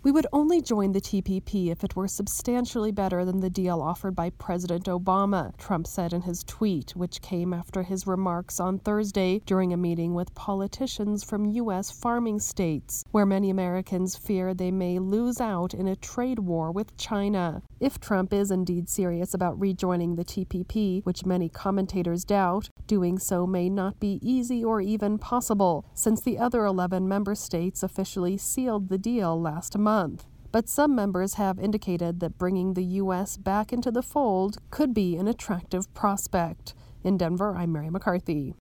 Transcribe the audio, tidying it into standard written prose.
"We would only join the TPP if it were substantially better than the deal offered by President Obama," Trump said in his tweet, which came after his remarks on Thursday during a meeting with politicians from U.S. farming states, where many Americans fear they may lose out in a trade war with China. If Trump is indeed serious about rejoining the TPP, which many commentators doubt, doing so may not be easy or even possible, since the other 11 member states officially sealed the deal last month. But some members have indicated that bringing the U.S. back into the fold could be an attractive prospect. In Denver, I'm Mary McCarthy.